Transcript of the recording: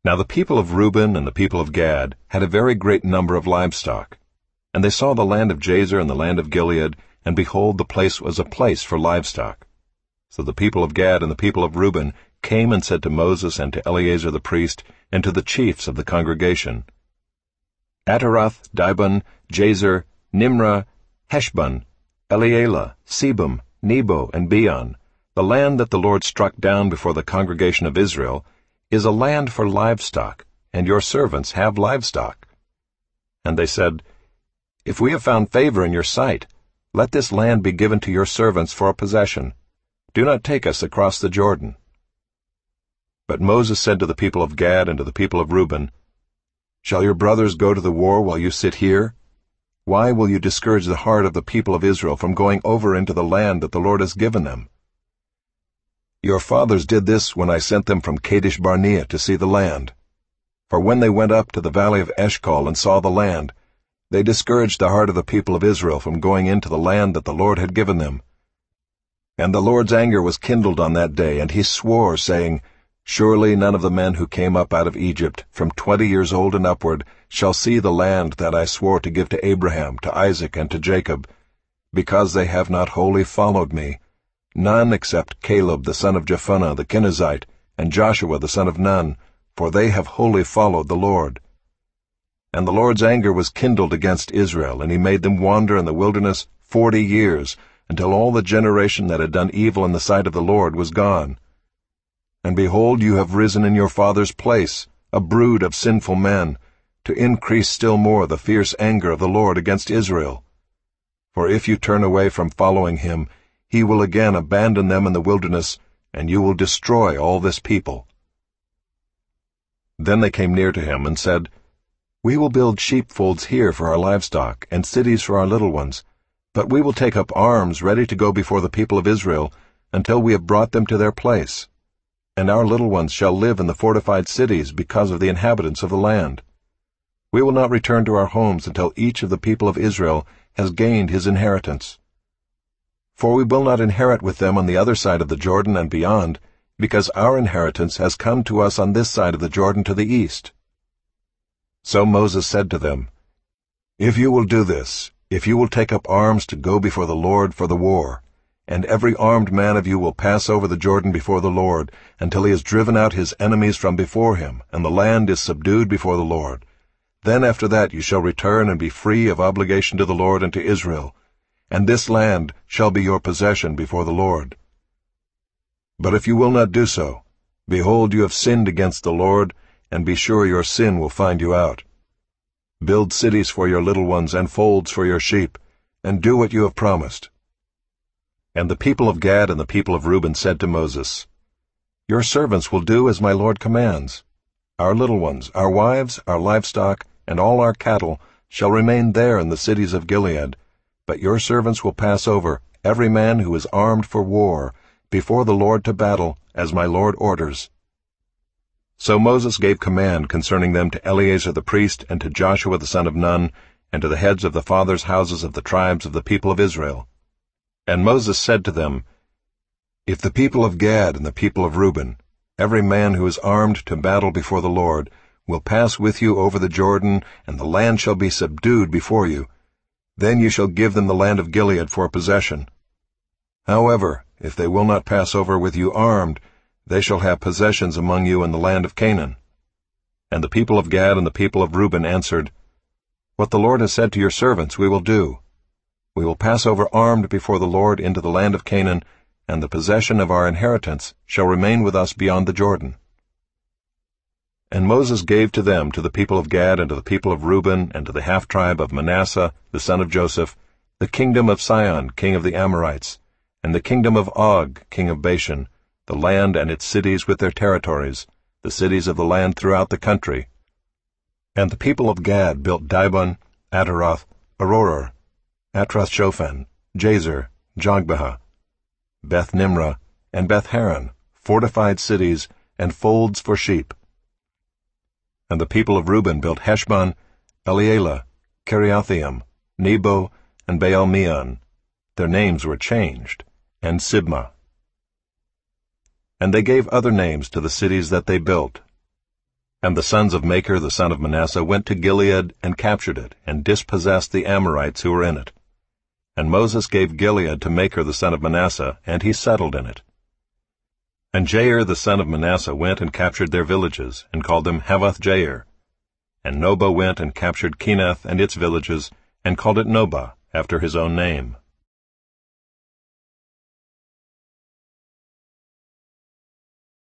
Now the people of Reuben and the people of Gad had a very great number of livestock. And they saw the land of Jazer and the land of Gilead, and behold, the place was a place for livestock. So the people of Gad and the people of Reuben came and said to Moses and to Eleazar the priest, and to the chiefs of the congregation, Ataroth, Dibon, Jazer, Nimrah, Heshbon, Elealeh, Sebum, Nebo, and Beon, the land that the Lord struck down before the congregation of Israel, is a land for livestock, and your servants have livestock. And they said, If we have found favor in your sight, let this land be given to your servants for a possession. Do not take us across the Jordan. But Moses said to the people of Gad and to the people of Reuben, Shall your brothers go to the war while you sit here? Why will you discourage the heart of the people of Israel from going over into the land that the Lord has given them? Your fathers did this when I sent them from Kadesh Barnea to see the land. For when they went up to the valley of Eshcol and saw the land, they discouraged the heart of the people of Israel from going into the land that the Lord had given them. And the Lord's anger was kindled on that day, and he swore, saying, Surely none of the men who came up out of Egypt, from 20 years old and upward, shall see the land that I swore to give to Abraham, to Isaac, and to Jacob, because they have not wholly followed me, none except Caleb the son of Jephunneh the Kenizzite, and Joshua the son of Nun, for they have wholly followed the Lord. And the Lord's anger was kindled against Israel, and he made them wander in the wilderness 40 years, until all the generation that had done evil in the sight of the Lord was gone. And behold, you have risen in your father's place, a brood of sinful men, to increase still more the fierce anger of the Lord against Israel. For if you turn away from following him, he will again abandon them in the wilderness, and you will destroy all this people. Then they came near to him and said, We will build sheepfolds here for our livestock, and cities for our little ones, but we will take up arms ready to go before the people of Israel, until we have brought them to their place. And our little ones shall live in the fortified cities because of the inhabitants of the land. We will not return to our homes until each of the people of Israel has gained his inheritance. For we will not inherit with them on the other side of the Jordan and beyond, because our inheritance has come to us on this side of the Jordan to the east. So Moses said to them, If you will do this, if you will take up arms to go before the Lord for the war, and every armed man of you will pass over the Jordan before the Lord, until he has driven out his enemies from before him, and the land is subdued before the Lord, then after that you shall return and be free of obligation to the Lord and to Israel, and this land shall be your possession before the Lord. But if you will not do so, behold, you have sinned against the Lord, and be sure your sin will find you out. Build cities for your little ones and folds for your sheep, and do what you have promised. And the people of Gad and the people of Reuben said to Moses, Your servants will do as my Lord commands. Our little ones, our wives, our livestock, and all our cattle shall remain there in the cities of Gilead, but your servants will pass over, every man who is armed for war, before the Lord to battle, as my Lord orders. So Moses gave command concerning them to Eleazar the priest, and to Joshua the son of Nun, and to the heads of the fathers' houses of the tribes of the people of Israel. And Moses said to them, If the people of Gad and the people of Reuben, every man who is armed to battle before the Lord, will pass with you over the Jordan, and the land shall be subdued before you, then you shall give them the land of Gilead for a possession. However, if they will not pass over with you armed, they shall have possessions among you in the land of Canaan. And the people of Gad and the people of Reuben answered, What the Lord has said to your servants we will do. We will pass over armed before the Lord into the land of Canaan, and the possession of our inheritance shall remain with us beyond the Jordan. And Moses gave to them, to the people of Gad and to the people of Reuben and to the half-tribe of Manasseh, the son of Joseph, the kingdom of Sihon, king of the Amorites, and the kingdom of Og, king of Bashan, the land and its cities with their territories, the cities of the land throughout the country. And the people of Gad built Dibon, Ataroth, Aroer, Atroth-Shophan, Jazer, Jogbehah, Beth-Nimrah, and Beth-Haran, fortified cities, and folds for sheep. And the people of Reuben built Heshbon, Elealeh, Kiriathaim, Nebo, and Baal-Meon. Their names were changed, and Sibmah. And they gave other names to the cities that they built. And the sons of Machir the son of Manasseh went to Gilead and captured it, and dispossessed the Amorites who were in it. And Moses gave Gilead to Machir the son of Manasseh, and he settled in it. And Jair the son of Manasseh went and captured their villages, and called them Havoth-Jair. And Nobah went and captured Kenath and its villages, and called it Nobah, after his own name.